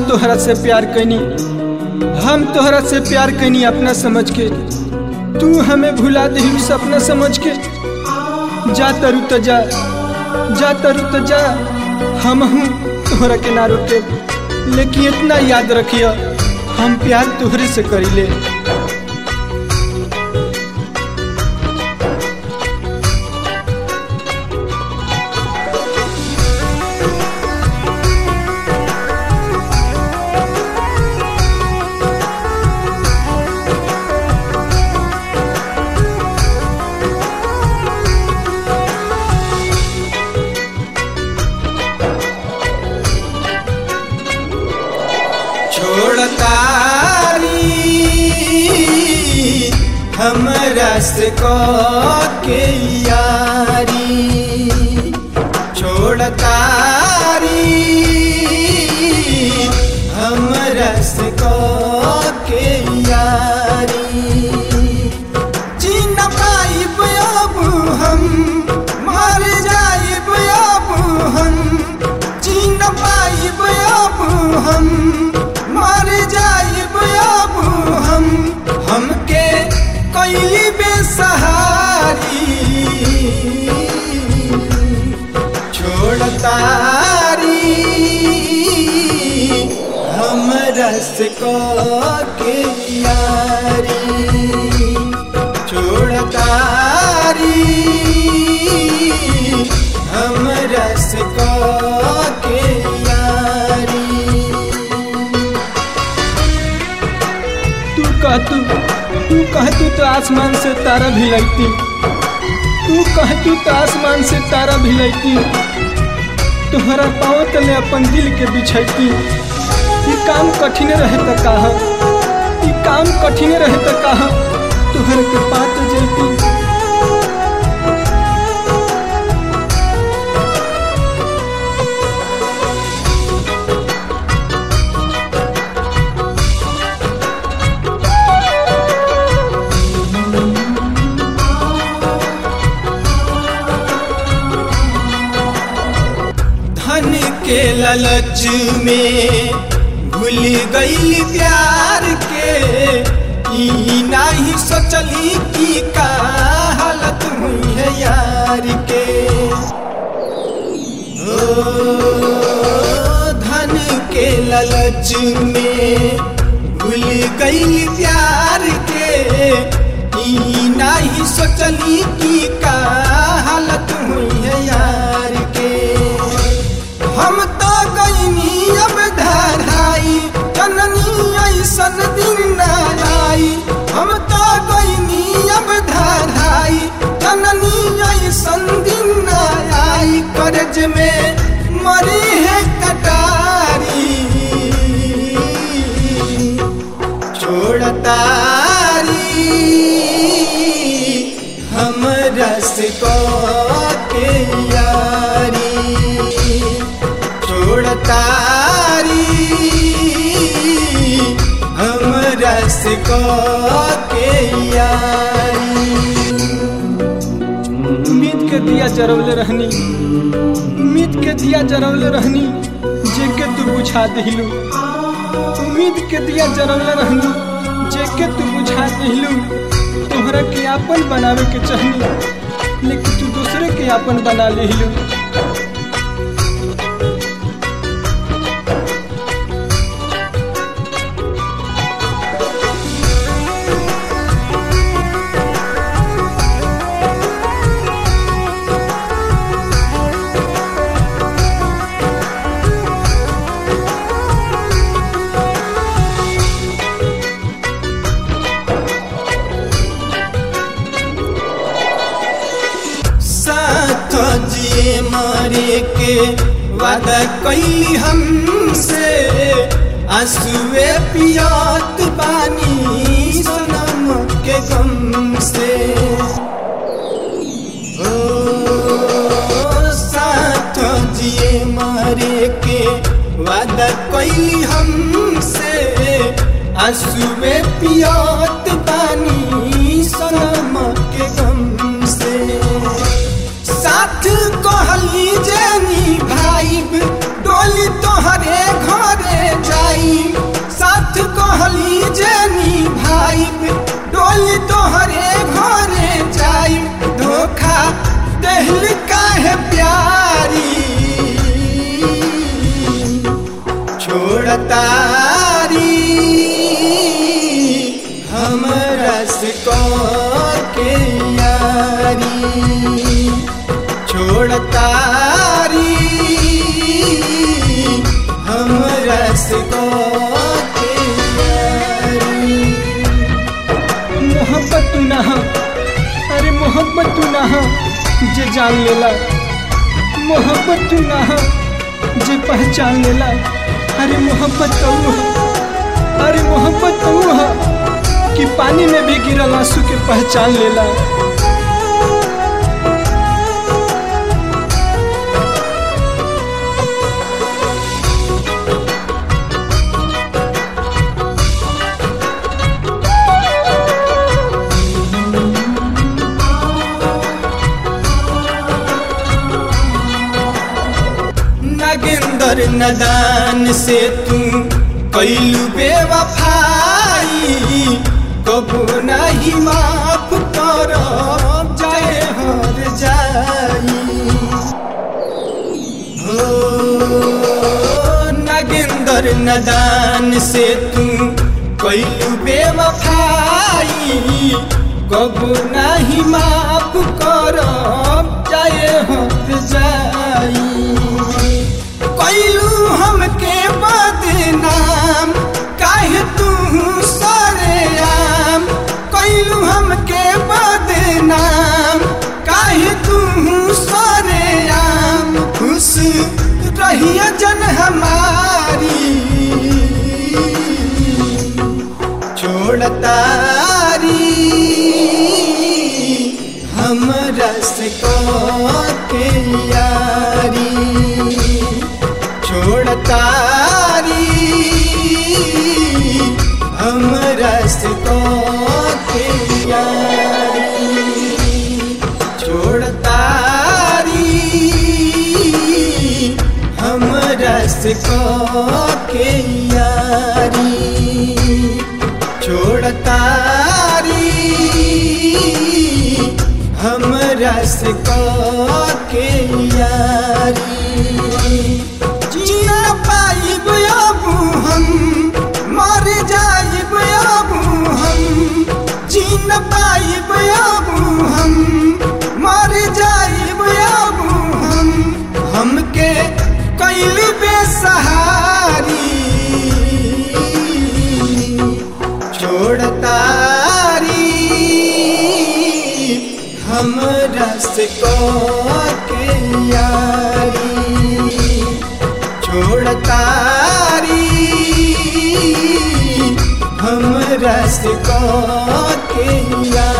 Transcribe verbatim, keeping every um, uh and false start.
तोहरा से प्यार कैनी, हम तोहरा से प्यार कैनी अपना समझ के, तू हमें भुला दिलू सपना समझ के। जा तरु तो जा, जा तरु तो जा, हम हूँ तोहरा के ना रोके, लेकिन इतना याद रखियो हम प्यार तोहरे से करीले। छोड़तारी हमरा से के यारी, छोड़तारी हमरा से के यारी। जी न पाइब अब हम, मर जाइब अब हम, जी न पाइब अब हम, मर जाइब अब हम, हमके कैली बेसहारी। छोड़तारी हमरा से के यारी, छोड़तारी हमरा से के यारी। कहतू तू कहतू तो आसमान से तारा भी लगती, तू कहतू तो आसमान से तारा भी लगती, तुम्हारा पाँव तले अपन दिल के बिछैती। ये काम कठिन रहे तो कहा, ये काम कठिन रहे तो कहा, तुहर के पात जलती। धन के लालच में भूल गई प्यार के, ई नहीं सोचली कि का हालत हुई है यार के। ओ धन के लालच में भूल गई प्यार के, ई नहीं सोचली कि का हालत हुई है यार के। हम तो गईनी अब धराई, जननी ऐसन दिन न आई। हम तो गईनी अब धराई, जननी ऐसन दिन न आई। कर्ज में मरी है कटारी, छोड़तारी हमरा से के यारी, छोड़तारी हमरा से के यारी। उम्मीद के दिया जरवले रहनी, उम्मीद के दिया जरवले रहनी, जेके तू बुझा दिलू। उम्मीद के दिया जरवले रहनी, जेके तू बुझा दिलू। तोहरा के आपन बनावे के चाहनी, लेकिन तू दूसरे के आपन बना लिलू। जिए मारे के वादा कैली हमसे, आंसुए पियात बानी सनम के गम से। ओ साथ जिए मारे के वादा कैली हमसे, आंसुए पियात बानी सनम के गम से। साथ कहली जेनी भाई डोली तोहरे घरे जाई, छोड़तारी हमरा से के यारी छोड़तारी हमरा से के यारी। मोहब्बत तू ना हो, अरे मोहब्बत तू ना हो जे जान लेला, मोहब्बत तू ना हो जे पहचान लेला। अरे मोहब्बत तो वो है, अरे मोहब्बत तो वो है कि पानी में भी गिरल आंसू के पहचान लेला। नागेंद्र नदान से तू कैलू बेवफाई, कबू नहीं माफ कर जाए हर जाई। हो नागेंद्र नदान से तू कैलू बेवफाई, कबू नहीं माफ कर जाए हर जाई। कैलू हमके बदनाम काहे तू सरेआम, कैलू हमके बदनाम काहे तू सरेआम। खुश रहिया जन हमारी छोड़तारी हमरा से के यारी छोड़तारी हमरा से के यारी छोड़तारी हमरा से के यारी छोड़तारी हमरा से के यारी। जीना पाइब अब हम मर जाइब अब हम, जीना पाइब अब हम मर जाइब अब हम। हमके कैल बेसहारी छोड़तारी हमरा से के यारी छोड़तारी हमरा से के यारी।